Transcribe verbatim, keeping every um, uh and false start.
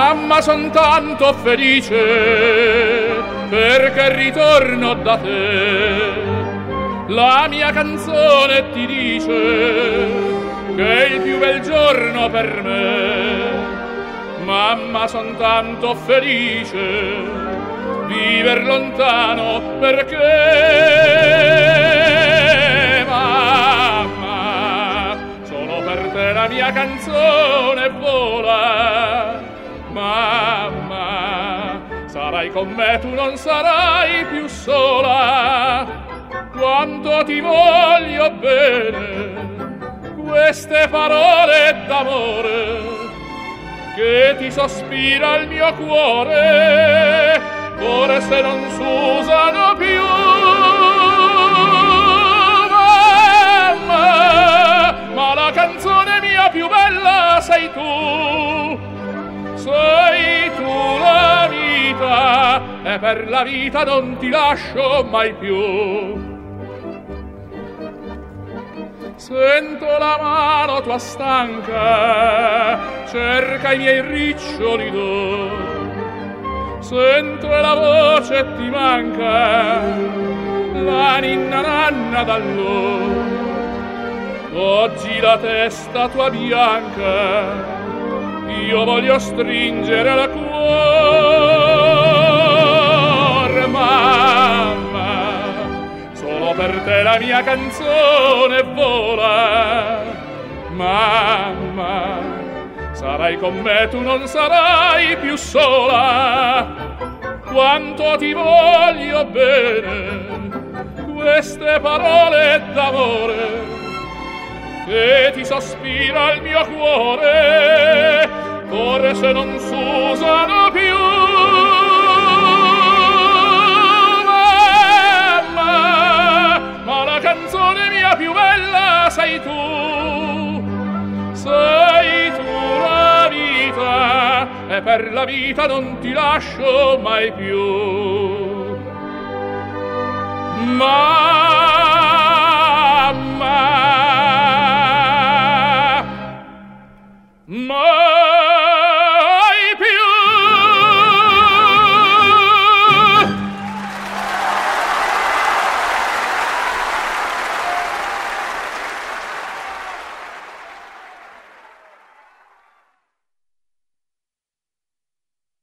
Mamma, son tanto felice perché ritorno da te. La mia canzone ti dice che è il più bel giorno per me. Mamma, son tanto felice viver lontano perché mamma, solo per te la mia canzone vola. Mamma, sarai con me, tu non sarai più sola. Quanto ti voglio bene, queste parole d'amore che ti sospira il mio cuore, forse non s'usano più. Mamma, ma la canzone mia più bella sei tu. Sei tu la vita e per la vita non ti lascio mai più. Sento la mano tua stanca, cerca i miei riccioli d'oro. Sento e la voce ti manca, la ninna nanna d'allora. Oggi la testa tua bianca io voglio stringere al cuore. Mamma, solo per te la mia canzone vola. Mamma, sarai con me, tu non sarai più sola. Quanto ti voglio bene, queste parole d'amore che ti sospira il mio cuore, forse non s'usano più. Mamma, ma la canzone mia più bella sei tu. Sei tu la vita e per la vita non ti lascio mai più. Ma